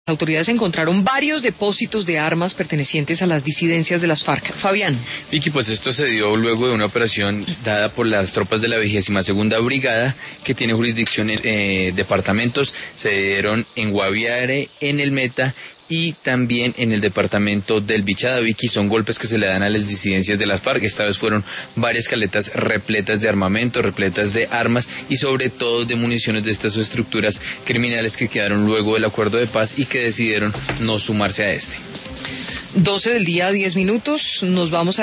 Las autoridades encontraron varios depósitos de armas pertenecientes a las disidencias de las FARC. Fabián. Vicky, pues esto se dio luego de una operación dada por las tropas de la 22ª Brigada, que tiene jurisdicción en departamentos. Se dieron en Guaviare, en el Meta y también en el departamento del Bichada. Vicky, son golpes que se le dan a las disidencias de las FARC. Esta vez fueron varias caletas repletas de armamento, repletas de armas y sobre todo de municiones de estas estructuras criminales que quedaron luego del acuerdo de paz y que decidieron no sumarse a este. 12 del día, 10 minutos. Nos vamos a